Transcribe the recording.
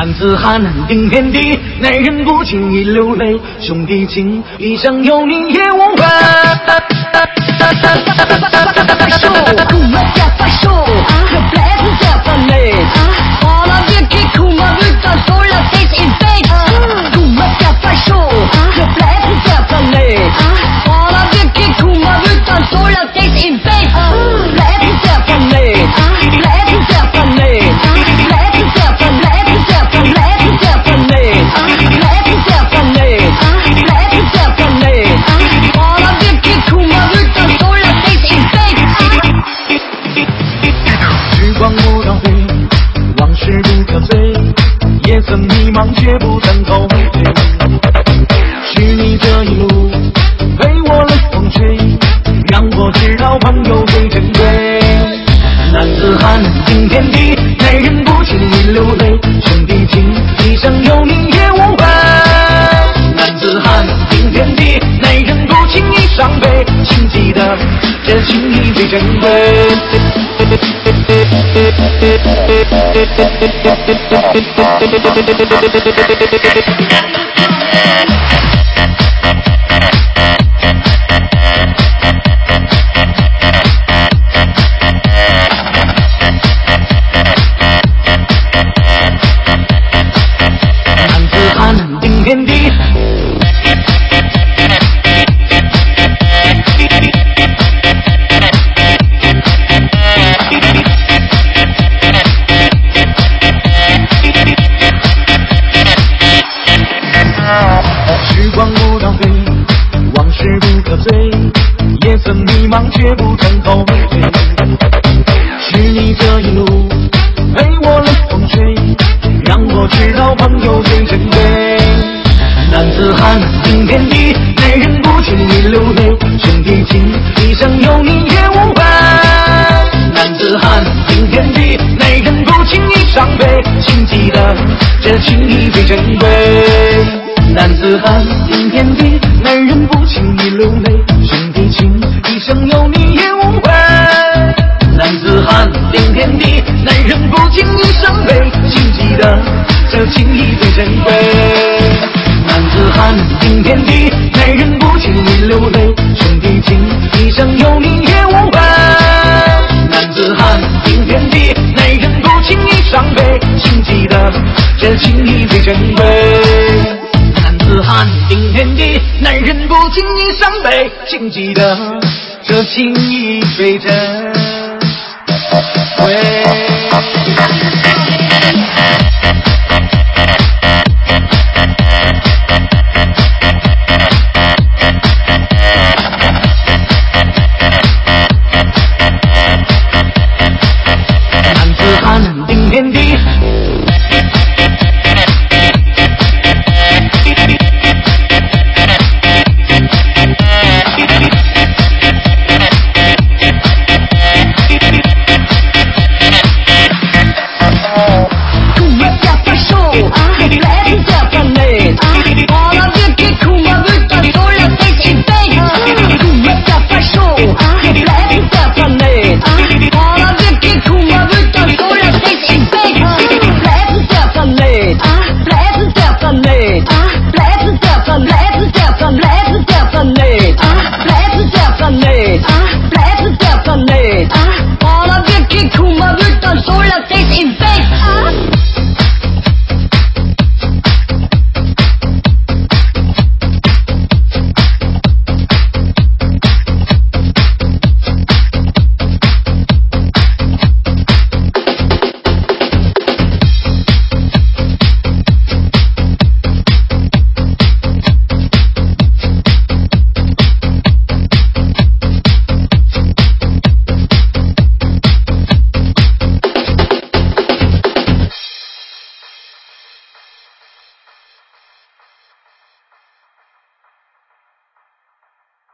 男子汉顶天地，男人不轻易流泪。兄弟情义上有你也无憾。 快手，酷马加快手，reflete der planet. Alla vilket kommer utan solar ses i fake.酷马加快手，reflete der planet. Alla vilket kommer utan solar ses i fake. Reflete der planet, reflete der planet, reflete der planet, der planet, der planet, reflete der planet, reflete der planet. Alla vilket kommer utan solar ses i fake. 时光不倒退，往事不可追，也曾迷茫却不曾后悔。是你这一路陪我冷风吹，让我知道朋友最珍贵。男子汉顶天地，男人不轻易流泪。兄弟情义上有你也无憾。男子汉顶天地，男人不轻易伤悲。请记得，这情义最珍贵。男子汉顶天地。时光不倒退，往事不可追，也曾迷茫却不曾后悔。是你这一路陪我冷风吹，让我知道朋友最珍贵。男子汉顶天地，男人不轻易流泪。兄弟情义上有你也无憾。男子汉顶天地，男人不轻易伤悲。请记得，这情义最珍贵。男子汉顶天地，男人不轻易流泪。兄弟情义上有你也无憾。男子汉顶天地，男人不轻易伤悲。请记得，这情义最珍贵。男子汉顶天地，男人不轻易流泪。兄弟情义上有你也无憾。男子汉顶天地，男人不轻易伤悲。请记得，这情义最珍贵。男子汉顶天地，男人不轻易伤悲。请记得，这情义最珍贵。